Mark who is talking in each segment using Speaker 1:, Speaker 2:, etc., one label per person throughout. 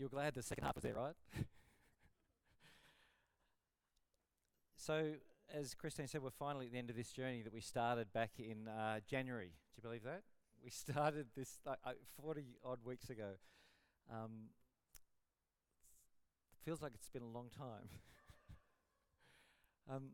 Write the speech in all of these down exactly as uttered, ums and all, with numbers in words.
Speaker 1: You're glad the second half was there, right? So, as Christine said, we're finally at the end of this journey that we started back in uh, January. Do you believe that? We started this like, uh, forty odd weeks ago. Um, feels like it's been a long time. um,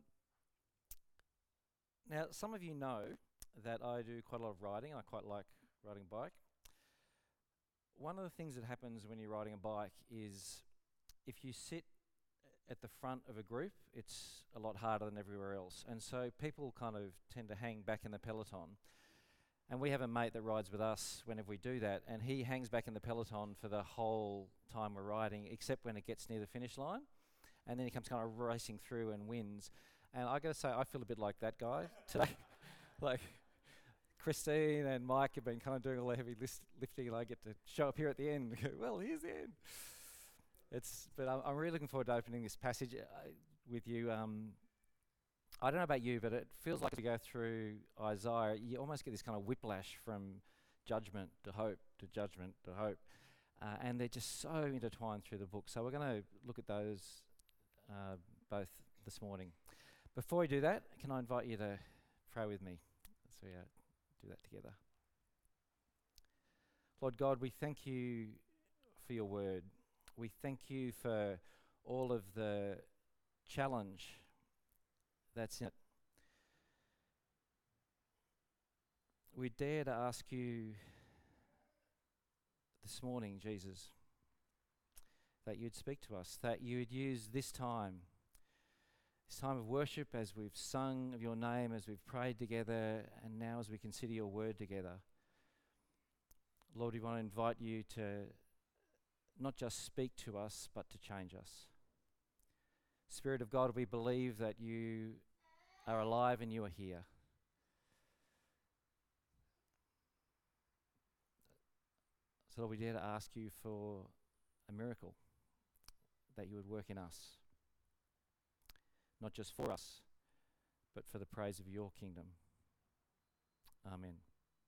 Speaker 1: now, some of you know that I do quite a lot of riding, and I quite like riding a bike. One of the things that happens when you're riding a bike is if you sit at the front of a group, it's a lot harder than everywhere else. And so people kind of tend to hang back in the peloton. And we have a mate that rides with us whenever we do that, and he hangs back in the peloton for the whole time we're riding, except when it gets near the finish line. And then he comes kind of racing through and wins. And I got to say, I feel a bit like that guy today. Like, Christine and Mike have been kind of doing all the heavy list lifting, and I get to show up here at the end and go, well, here's the end. It's, but I'm, I'm really looking forward to opening this passage uh, with you. Um, I don't know about you, but it feels like as we go through Isaiah, you almost get this kind of whiplash from judgment to hope, to judgment to hope. Uh, and they're just so intertwined through the book. So we're going to look at those uh, both this morning. Before we do that, can I invite you to pray with me? So we uh, do that together. Lord God, we thank you for your word. We thank you for all of the challenge that's in it. We dare to ask you this morning, Jesus, that you'd speak to us, that you would use this time, this time of worship as we've sung of your name, as we've prayed together, and now as we consider your word together. Lord, we want to invite you to not just speak to us, but to change us. Spirit of God, we believe that you are alive and you are here. So Lord, we dare to ask you for a miracle, that you would work in us, not just for us, but for the praise of your kingdom. Amen.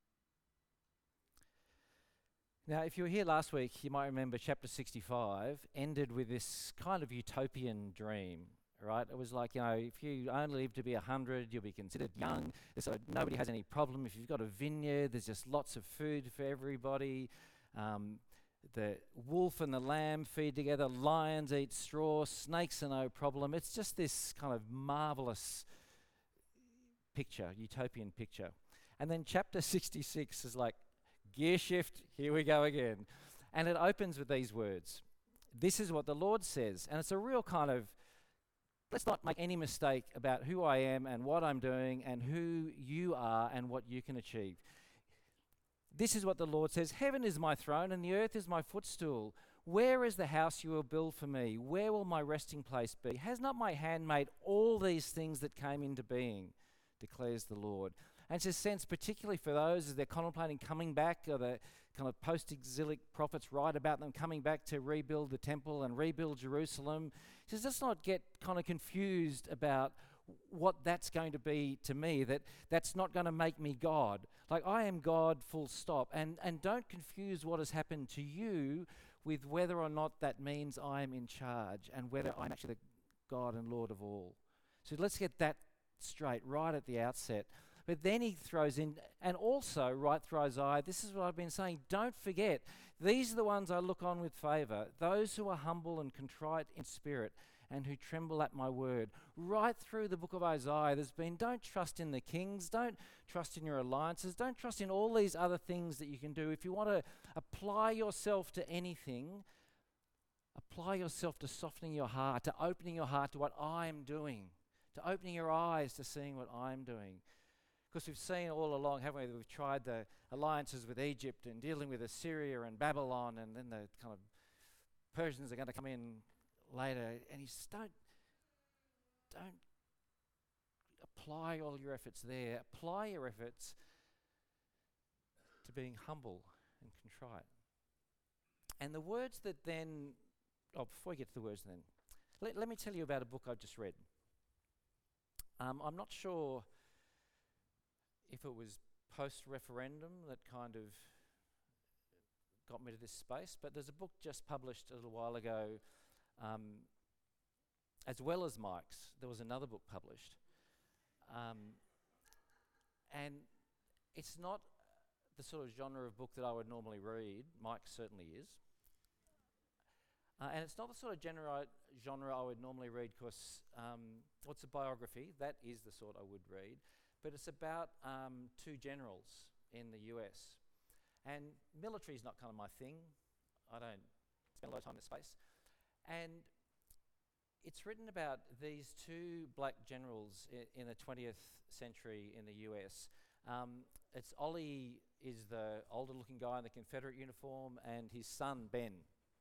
Speaker 1: Now, if you were here last week, you might remember chapter sixty-five ended with this kind of utopian dream, right? It was like, you know, if you only live to be one hundred, you'll be considered young. So nobody has any problem. If you've got a vineyard, there's just lots of food for everybody. Um, the wolf and the lamb feed together. Lions eat straw. Snakes are no problem. It's just this kind of marvelous picture, utopian picture. And then chapter sixty-six is like, gear shift, here we go again. And it opens with these words. This is what the Lord says. And it's a real kind of, let's not make any mistake about who I am and what I'm doing and who you are and what you can achieve. This is what the Lord says. Heaven is my throne and the earth is my footstool. Where is the house you will build for me? Where will my resting place be? Has not my hand made all these things that came into being? Declares the Lord. And it's a sense, particularly for those as they're contemplating coming back, or the kind of post-exilic prophets write about them coming back to rebuild the temple and rebuild Jerusalem. He says, let's not get kind of confused about what that's going to be to me, that that's not going to make me God. Like, I am God, full stop. And, and don't confuse what has happened to you with whether or not that means I am in charge and whether I'm actually the God and Lord of all. So let's get that straight right at the outset. But then he throws in, and also right through Isaiah, this is what I've been saying, don't forget, these are the ones I look on with favour, those who are humble and contrite in spirit and who tremble at my word. Right through the book of Isaiah, there's been, don't trust in the kings, don't trust in your alliances, don't trust in all these other things that you can do. If you want to apply yourself to anything, apply yourself to softening your heart, to opening your heart to what I'm doing, to opening your eyes to seeing what I'm doing. Because we've seen all along, haven't we, that we've tried the alliances with Egypt and dealing with Assyria and Babylon, and then the kind of Persians are going to come in later. And he says, don't, don't apply all your efforts there. Apply your efforts to being humble and contrite. And the words that then, oh, before we get to the words then, let, let me tell you about a book I've just read. Um, I'm not sure if it was post-referendum that kind of got me to this space, but there's a book just published a little while ago, um, as well as Mike's. There was another book published. Um, and it's not the sort of genre of book that I would normally read. Mike certainly is. Uh, and it's not the sort of genre, genre I would normally read because, um, what's a biography? That is the sort I would read. But it's about um, two generals in the U S. And military is not kind of my thing. I don't spend a lot of time in this space. And it's written about these two black generals I- in the twentieth century in the U S. Um, it's Ollie is the older looking guy in the Confederate uniform and his son Ben.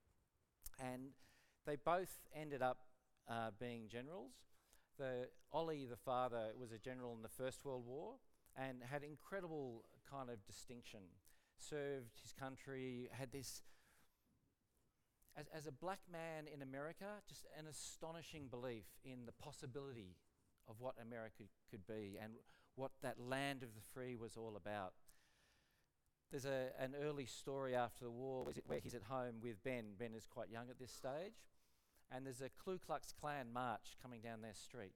Speaker 1: And they both ended up uh, being generals. The Ollie, the father, was a general in the First World War and had incredible kind of distinction. Served his country, had this, as, as a black man in America, just an astonishing belief in the possibility of what America could be and what that land of the free was all about. There's a, an early story after the war where he's at home with Ben. Ben is quite young at this stage. And there's a Ku Klux Klan march coming down their street.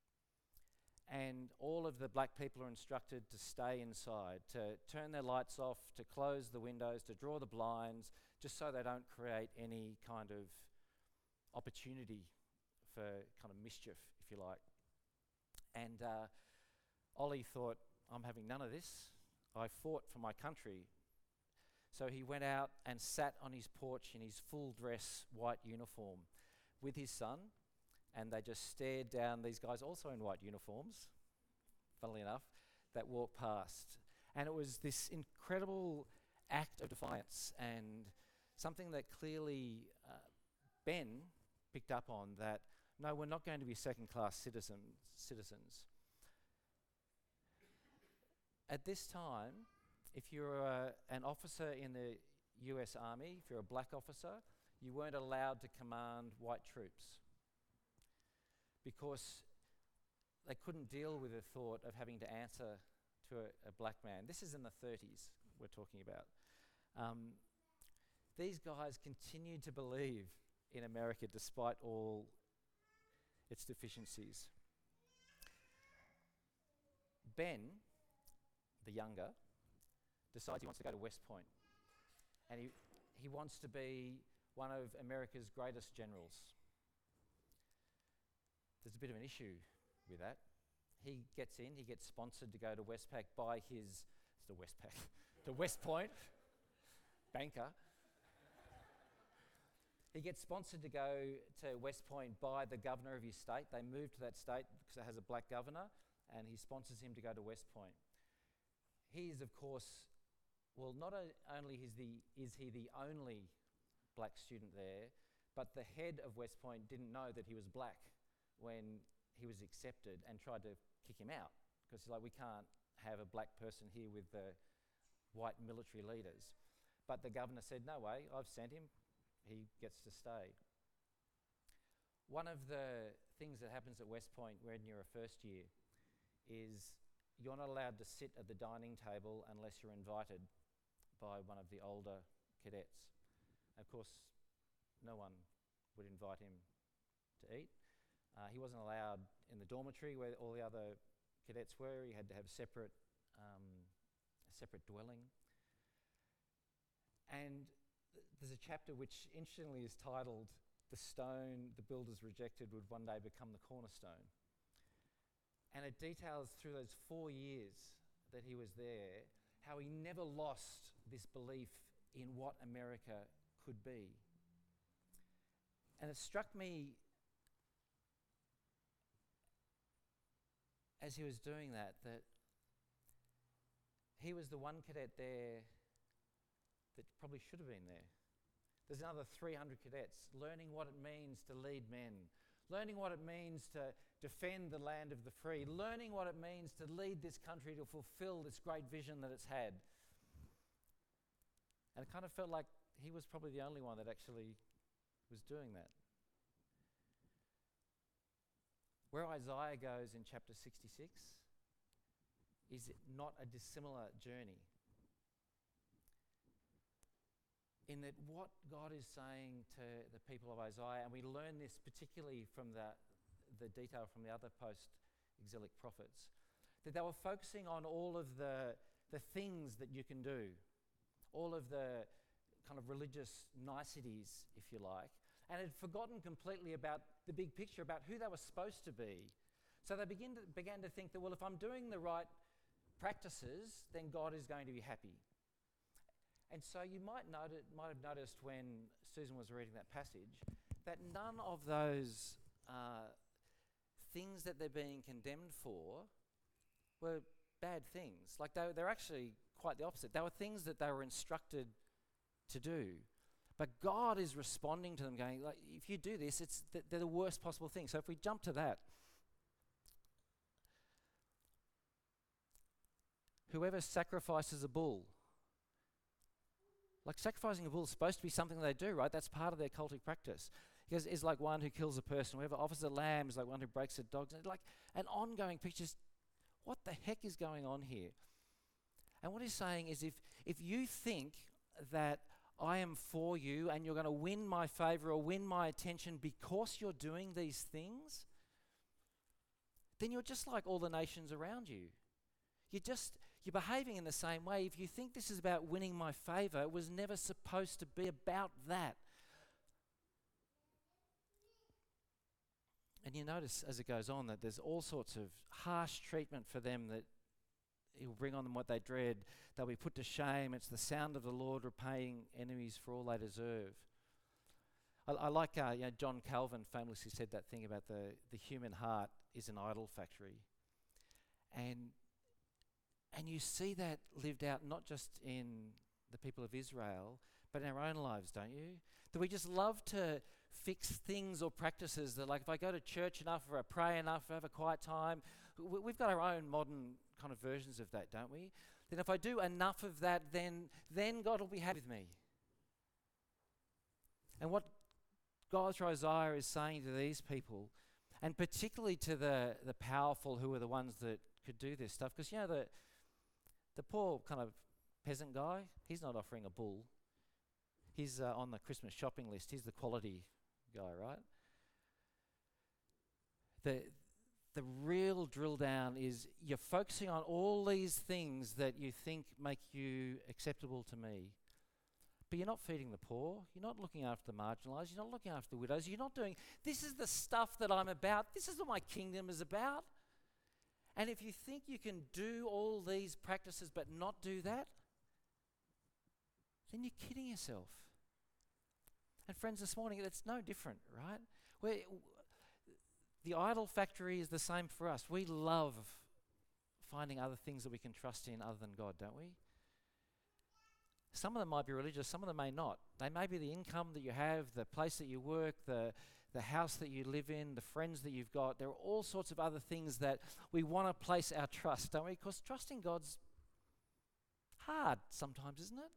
Speaker 1: And all of the black people are instructed to stay inside, to turn their lights off, to close the windows, to draw the blinds, just so they don't create any kind of opportunity for kind of mischief, if you like. And uh, Ollie thought, I'm having none of this. I fought for my country. So he went out and sat on his porch in his full dress white uniform with his son, and they just stared down these guys also in white uniforms, funnily enough, that walked past. And it was this incredible act of defiance and something that clearly uh, Ben picked up on, that no, we're not going to be second-class citizen, citizens. At this time, if you're uh, an officer in the U S Army, if you're a black officer, you weren't allowed to command white troops because they couldn't deal with the thought of having to answer to a, a black man. This is in the thirties we're talking about. Um, these guys continued to believe in America despite all its deficiencies. Ben, the younger, decides he wants to go to West Point, and he, he wants to be one of America's greatest generals. There's a bit of an issue with that. He gets in, he gets sponsored to go to Westpac by his, it's the Westpac, the West Point banker. He gets sponsored to go to West Point by the governor of his state. They move to that state because it has a black governor, and he sponsors him to go to West Point. He is, of course, well, not o- only is, the, is he the only black student there, but the head of West Point didn't know that he was black when he was accepted and tried to kick him out because he's like, we can't have a black person here with the white military leaders. But the governor said, no way, I've sent him, he gets to stay. One of the things that happens at West Point when you're a first year is you're not allowed to sit at the dining table unless you're invited by one of the older cadets. Of course, no one would invite him to eat. Uh, he wasn't allowed in the dormitory where all the other cadets were. He had to have separate, um, a separate dwelling. And th- there's a chapter which interestingly is titled, "The Stone the Builders Rejected Would One Day Become the Cornerstone." And it details through those four years that he was there, how he never lost this belief in what America could be. And it struck me as he was doing that, that he was the one cadet there that probably should have been there. There's another three hundred cadets learning what it means to lead men, learning what it means to defend the land of the free, learning what it means to lead this country to fulfill this great vision that it's had. And it kind of felt like he was probably the only one that actually was doing that. Where Isaiah goes in chapter sixty-six is not a dissimilar journey. in that what God is saying to the people of Isaiah, and we learn this particularly from the, the detail from the other post-exilic prophets, that they were focusing on all of the, the things that you can do, all of the kind of religious niceties, if you like, and had forgotten completely about the big picture, about who they were supposed to be. So they begin to, began to think that, well, if I'm doing the right practices, then God is going to be happy. And so you might, noti- might have noticed when Susan was reading that passage that none of those uh, things that they're being condemned for were bad things. Like they, they're actually quite the opposite. They were things that they were instructed to do. But God is responding to them going, like, if you do this, it's th- they're the worst possible thing. So if we jump to that, whoever sacrifices a bull, like sacrificing a bull is supposed to be something they do, right? That's part of their cultic practice. Because it's like one who kills a person. Whoever offers a lamb is like one who breaks a dog. Like an ongoing picture. What the heck is going on here? And what he's saying is if, if you think that I am for you and you're going to win my favor or win my attention because you're doing these things, then you're just like all the nations around you. You're just, you're behaving in the same way. If you think this is about winning my favor, it was never supposed to be about that. And you notice as it goes on that there's all sorts of harsh treatment for them that it will bring on them what they dread. They'll be put to shame. It's the sound of the Lord repaying enemies for all they deserve. I, I like uh, you know, John Calvin famously said that thing about the, the human heart is an idol factory. And And you see that lived out not just in the people of Israel, but in our own lives, don't you? That we just love to fix things or practices that, like, if I go to church enough, or I pray enough, or have a quiet time, we, we've got our own modern kind of versions of that, don't we? Then if I do enough of that, then then God will be happy with me. And what God through Isaiah is saying to these people, and particularly to the, the powerful who are the ones that could do this stuff, because, you know, the The poor kind of peasant guy, he's not offering a bull. He's uh, on the Christmas shopping list. He's the quality guy, right? The the real drill down is you're focusing on all these things that you think make you acceptable to me. But you're not feeding the poor. You're not looking after the marginalised. You're not looking after the widows. You're not doing, this is the stuff that I'm about. This is what my kingdom is about. And if you think you can do all these practices but not do that, then you're kidding yourself. And friends, this morning, it's no different, right? We're, the idol factory is the same for us. We love finding other things that we can trust in other than God, don't we? Some of them might be religious, some of them may not. They may be the income that you have, the place that you work, the the house that you live in, the friends that you've got. There are all sorts of other things that we want to place our trust, don't we? Because trusting God's hard sometimes, isn't it?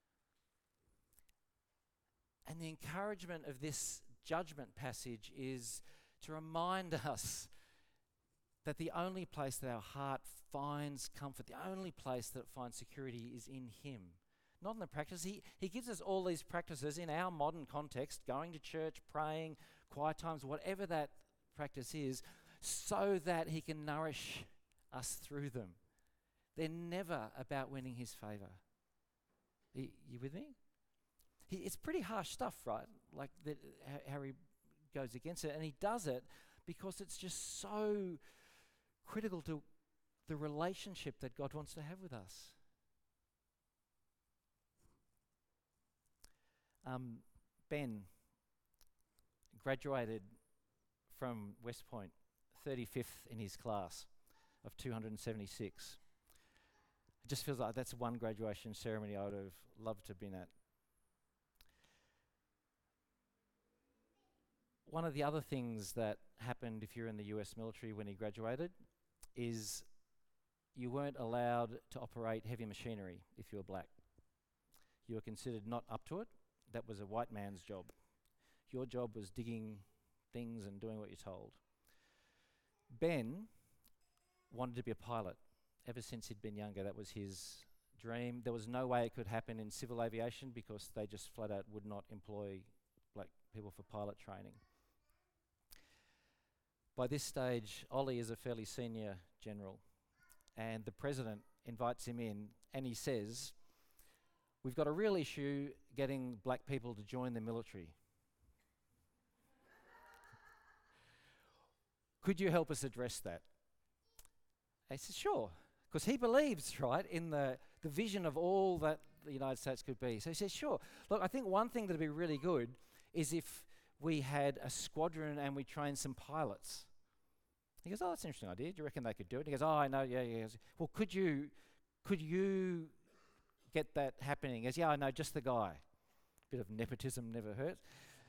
Speaker 1: And the encouragement of this judgment passage is to remind us that the only place that our heart finds comfort, the only place that it finds security is in Him. Not in the practice. He, he gives us all these practices in our modern context, going to church, praying, quiet times, whatever that practice is, so that He can nourish us through them. They're never about winning His favour. You, you with me? He, it's pretty harsh stuff, right? Like that, how He goes against it. And He does it because it's just so critical to the relationship that God wants to have with us. Um, Ben graduated from West Point, thirty-fifth in his class of two hundred seventy-six. It just feels like that's one graduation ceremony I would have loved to have been at. One of the other things that happened if you're in the U S military when he graduated is you weren't allowed to operate heavy machinery if you were black. You were considered not up to it. That was a white man's job. Your job was digging things and doing what you're told. Ben wanted to be a pilot. Ever since he'd been younger, that was his dream. There was no way it could happen in civil aviation because they just flat out would not employ black people for pilot training. By this stage, Ollie is a fairly senior general, and the president invites him in, and he says, "We've got a real issue getting black people to join the military. Could you help us address that?" And he says, "Sure," because he believes, right, in the, the vision of all that the United States could be. So he says, "Sure. Look, I think one thing that would be really good is if we had a squadron and we trained some pilots." He goes, "Oh, that's an interesting idea. Do you reckon they could do it?" He goes, "Oh, I know, yeah, yeah." He goes, "Well, could you, could you get that happening?" He goes, "Yeah, I know, just the guy." Bit of nepotism never hurt.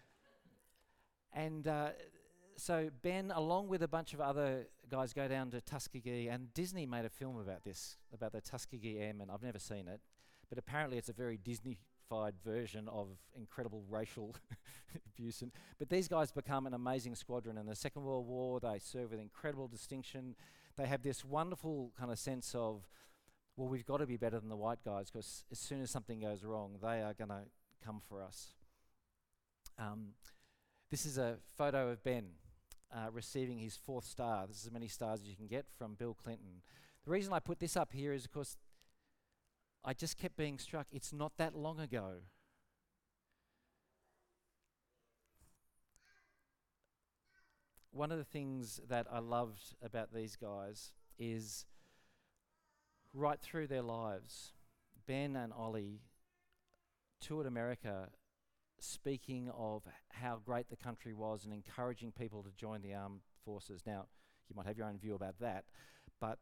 Speaker 1: And uh, so Ben, along with a bunch of other guys, go down to Tuskegee, and Disney made a film about this, about the Tuskegee Airmen. I've never seen it, but apparently it's a very Disney-fied version of incredible racial abuse. And, but these guys become an amazing squadron. In the Second World War, they serve with incredible distinction. They have this wonderful kind of sense of, well, we've got to be better than the white guys, because as soon as something goes wrong, they are going to come for us. Um, this is a photo of Ben uh, receiving his fourth star. This is as many stars as you can get from Bill Clinton. The reason I put this up here is because I just kept being struck. It's not that long ago. One of the things that I loved about these guys is right through their lives, Ben and Ollie toured America speaking of how great the country was and encouraging people to join the armed forces. Now, you might have your own view about that, but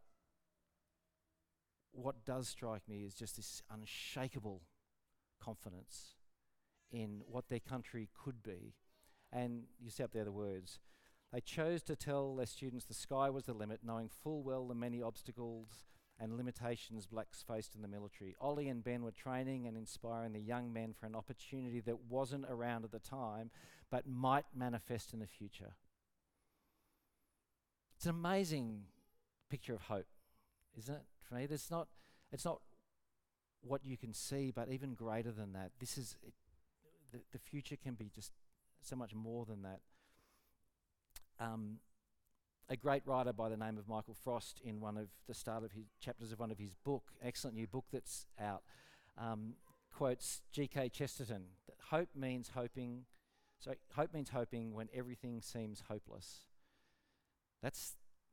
Speaker 1: what does strike me is just this unshakable confidence in what their country could be. And you see up there the words, "They chose to tell their students the sky was the limit, knowing full well the many obstacles and limitations blacks faced in the military. Ollie and Ben were training and inspiring the young men for an opportunity that wasn't around at the time, but might manifest in the future." It's an amazing picture of hope, isn't it? For me, it's not, it's not what you can see, but even greater than that. This is, it, the, the future can be just so much more than that. Um, A great writer by the name of Michael Frost, in one of the start of his chapters of one of his book, excellent new book that's out, um, quotes G K Chesterton, that hope means hoping, sorry, hope means hoping when everything seems hopeless. That's,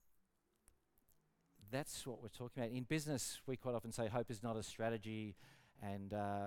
Speaker 1: that's what we're talking about. In business, we quite often say hope is not a strategy and uh,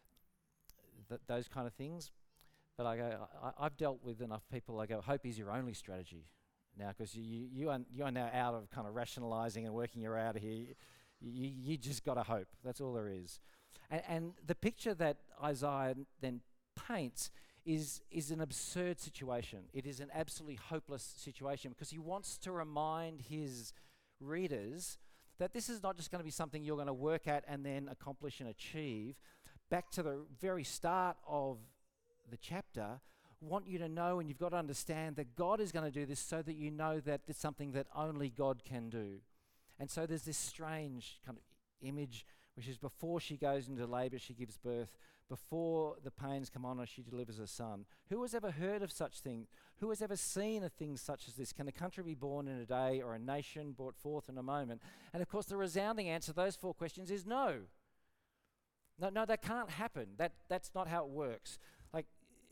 Speaker 1: th- those kind of things. But I go, I, I've dealt with enough people, I go, hope is your only strategy. Now, because you, you, you, are, you are now out of kind of rationalising and working your out here. You, you just got to hope. That's all there is. And, and the picture that Isaiah then paints is, is an absurd situation. It is an absolutely hopeless situation, because he wants to remind his readers that this is not just going to be something you're going to work at and then accomplish and achieve. Back to the very start of the chapter, want you to know, and you've got to understand, that God is going to do this so that you know that it's something that only God can do. And so there's this strange kind of image, which is before she goes into labour, she gives birth. Before the pains come on her, she delivers a son. Who has ever heard of such things? Who has ever seen a thing such as this? Can a country be born in a day, or a nation brought forth in a moment? And of course, the resounding answer to those four questions is no. No, no, that can't happen. That that's not how it works. Like,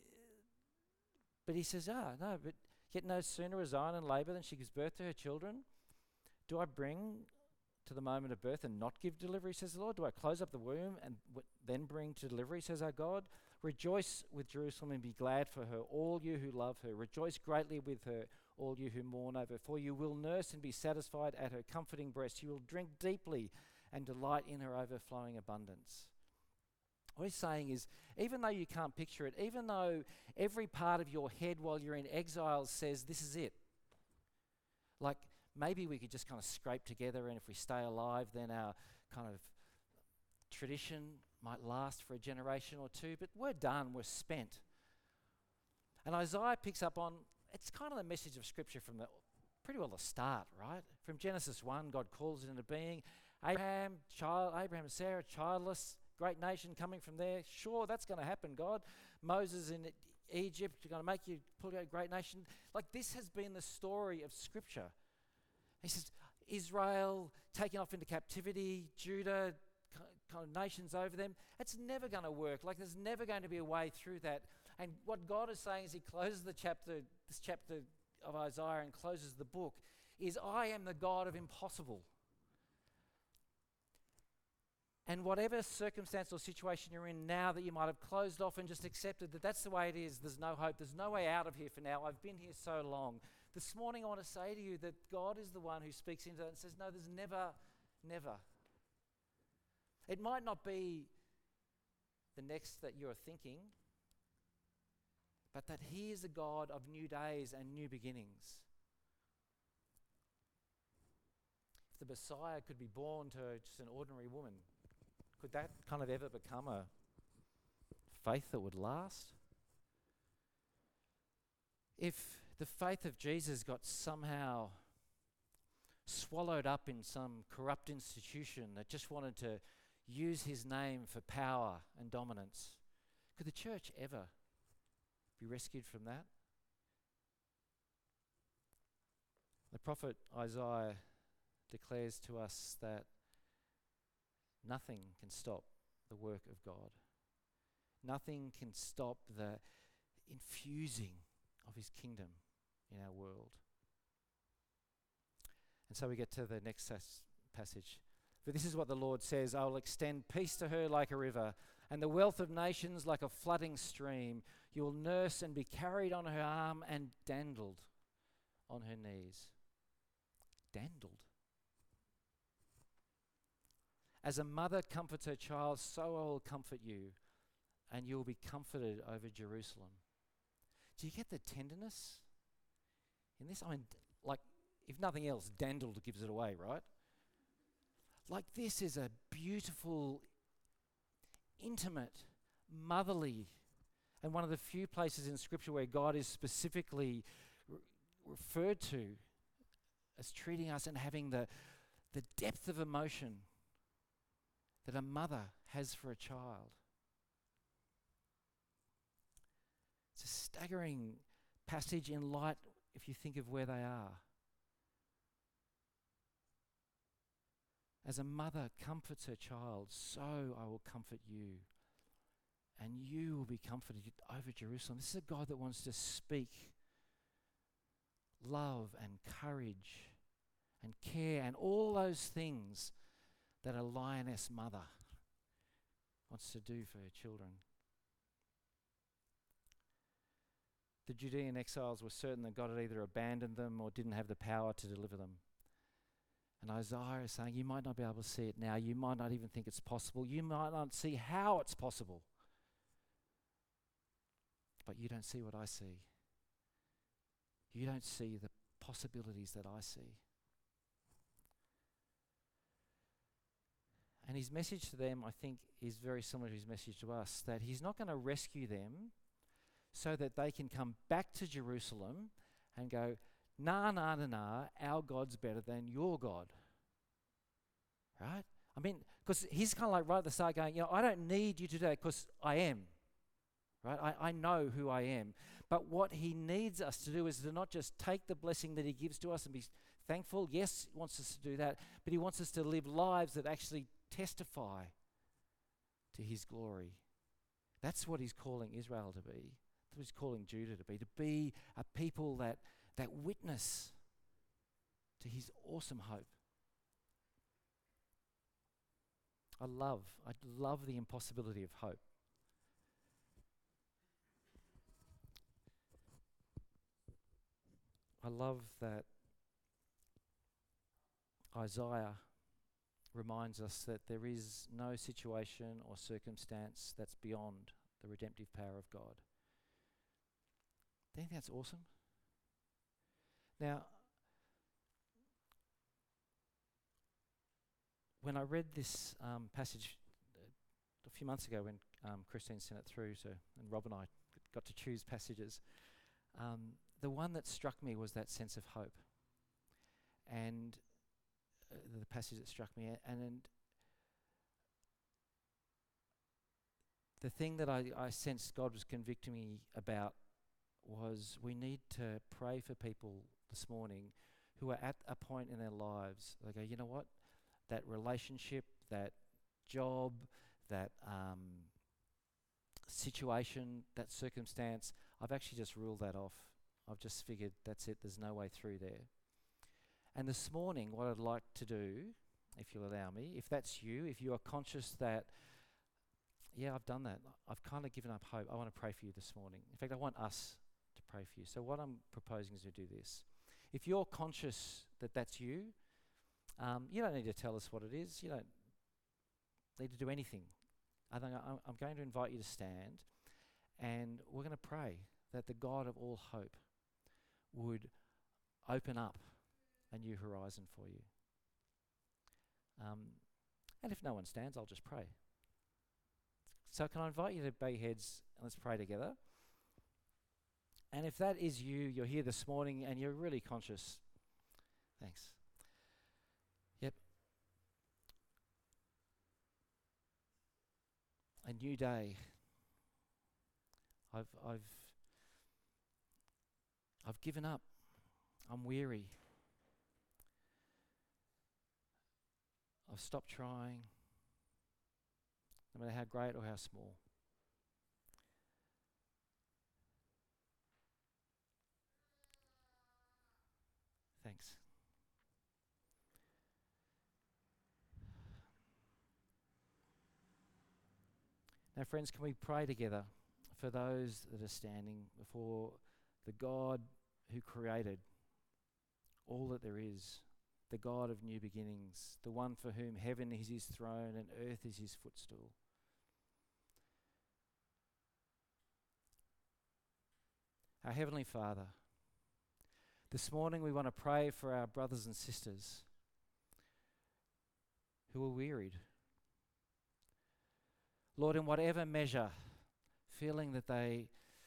Speaker 1: but he says, ah, no, but yet no sooner is Zion in labour than she gives birth to her children. Do I bring to the moment of birth and not give delivery, says the Lord? Do I close up the womb and w- then bring to delivery, says our God? Rejoice with Jerusalem and be glad for her, all you who love her. Rejoice greatly with her, all you who mourn over her. For you will nurse and be satisfied at her comforting breast. You will drink deeply and delight in her overflowing abundance. What he's saying is, even though you can't picture it, even though every part of your head while you're in exile says this is it, like maybe we could just kind of scrape together, and if we stay alive, then our kind of tradition might last for a generation or two, but we're done, we're spent. And Isaiah picks up on, it's kind of the message of Scripture from the pretty well the start, right? From Genesis one, God calls it into being. Abraham, child, Abraham and Sarah, childless, great nation coming from there. Sure, that's going to happen, God. Moses in Egypt, you're going to make you put out a great nation. Like, this has been the story of Scripture. He says, Israel taken off into captivity, Judah, kind of nations over them. It's never going to work. Like, there's never going to be a way through that. And what God is saying as he closes the chapter, this chapter of Isaiah and closes the book, is I am the God of impossible. And whatever circumstance or situation you're in now that you might have closed off and just accepted that that's the way it is, there's no hope, there's no way out of here for now, I've been here so long. This morning I want to say to you that God is the one who speaks into that and says, no, there's never, never. It might not be the next that you're thinking, but that he is a God of new days and new beginnings. If the Messiah could be born to just an ordinary woman, could that kind of ever become a faith that would last? If the faith of Jesus got somehow swallowed up in some corrupt institution that just wanted to use his name for power and dominance, could the church ever be rescued from that? The prophet Isaiah declares to us that nothing can stop the work of God. Nothing can stop the infusing of his kingdom in our world. And so we get to the next sas- passage. For this is what the Lord says, I will extend peace to her like a river, and the wealth of nations like a flooding stream. You will nurse and be carried on her arm and dandled on her knees. Dandled. As a mother comforts her child, so I will comfort you, and you will be comforted over Jerusalem. Do you get the tenderness in this? I mean, like, if nothing else, dandled gives it away, right? Like, this is a beautiful, intimate, motherly, and one of the few places in Scripture where God is specifically re- referred to as treating us and having the, the depth of emotion that a mother has for a child. It's a staggering passage in light if you think of where they are. As a mother comforts her child, so I will comfort you, and you will be comforted over Jerusalem. This is a God that wants to speak love and courage and care and all those things that a lioness mother wants to do for her children. The Judean exiles were certain that God had either abandoned them or didn't have the power to deliver them. And Isaiah is saying, you might not be able to see it now. You might not even think it's possible. You might not see how it's possible. But you don't see what I see. You don't see the possibilities that I see. And his message to them, I think, is very similar to his message to us, that he's not going to rescue them so that they can come back to Jerusalem and go, nah, nah, nah, nah, our God's better than your God. Right? I mean, because he's kind of like right at the start going, you know, I don't need you to do that because I am. Right? I, I know who I am. But what he needs us to do is to not just take the blessing that he gives to us and be thankful. Yes, he wants us to do that. But he wants us to live lives that actually testify to his glory. That's what he's calling Israel to be. That's what he's calling Judah to be. To be a people that that witness to his awesome hope. I love, I love the impossibility of hope. I love that Isaiah reminds us that there is no situation or circumstance that's beyond the redemptive power of God. Do you think that's awesome? Now, when I read this um, passage uh, a few months ago when um, Christine sent it through, so and Rob and I got to choose passages, um, the one that struck me was that sense of hope. And uh, the passage that struck me, and, and the thing that I, I sensed God was convicting me about was we need to pray for people this morning who are at a point in their lives. They go, you know what? That relationship, that job, that um, situation, that circumstance, I've actually just ruled that off. I've just figured that's it, there's no way through there. And this morning, what I'd like to do, if you'll allow me, if that's you, if you are conscious that, yeah, I've done that, I've kind of given up hope, I want to pray for you this morning. In fact, I want us to pray for you. So what I'm proposing is to do this. If you're conscious that that's you, um, you don't need to tell us what it is. You don't need to do anything. I think I'm, I'm going to invite you to stand, and we're going to pray that the God of all hope would open up a new horizon for you. Um, and if no one stands, I'll just pray. So can I invite you to bow your heads and let's pray together. And if that is you, you're here this morning and you're really conscious. Thanks. Yep. A new day. I've I've I've given up. I'm weary. I've stopped trying, no matter how great or how small. Thanks. Now, friends, can we pray together for those that are standing before the God who created all that there is, the God of new beginnings, the one for whom heaven is his throne and earth is his footstool. Our Heavenly Father, this morning we want to pray for our brothers and sisters who are wearied. Lord, in whatever measure, feeling that they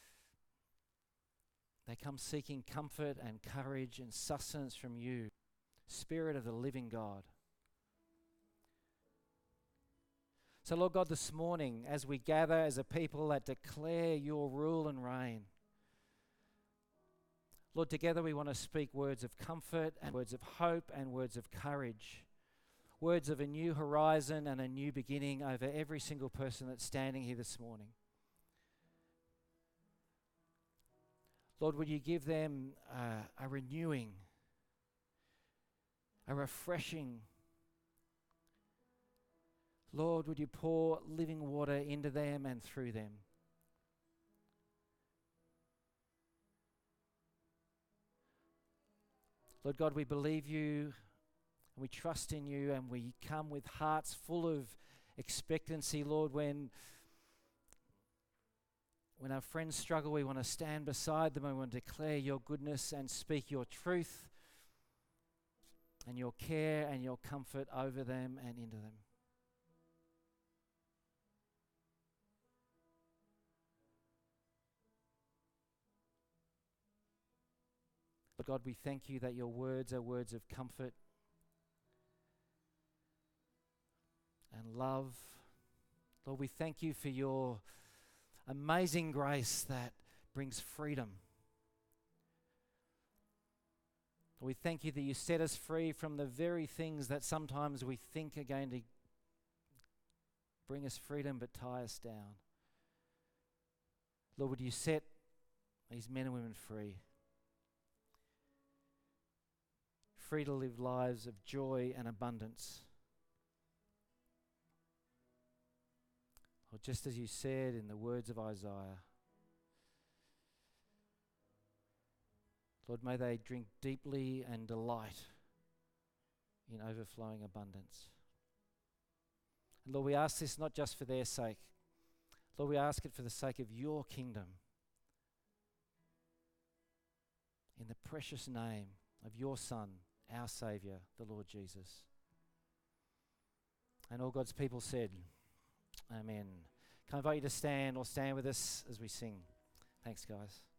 Speaker 1: they come seeking comfort and courage and sustenance from you, Spirit of the living God. So, Lord God, this morning, as we gather as a people that declare your rule and reign, Lord, together we want to speak words of comfort and words of hope and words of courage, words of a new horizon and a new beginning over every single person that's standing here this morning. Lord, would you give them uh, a renewing, a refreshing. Lord, would you pour living water into them and through them. Lord God, we believe you and we trust in you and we come with hearts full of expectancy, Lord, when When our friends struggle, we want to stand beside them and we want to declare your goodness and speak your truth and your care and your comfort over them and into them. But God, we thank you that your words are words of comfort and love. Lord, we thank you for your amazing grace that brings freedom. We thank you that you set us free from the very things that sometimes we think are going to bring us freedom but tie us down. Lord, would you set these men and women free? Free to live lives of joy and abundance. Or just as you said in the words of Isaiah, Lord, may they drink deeply and delight in overflowing abundance. And Lord, we ask this not just for their sake. Lord, we ask it for the sake of your kingdom. In the precious name of your Son, our Saviour, the Lord Jesus. And all God's people said, Amen. Can I invite you to stand or stand with us as we sing? Thanks, guys.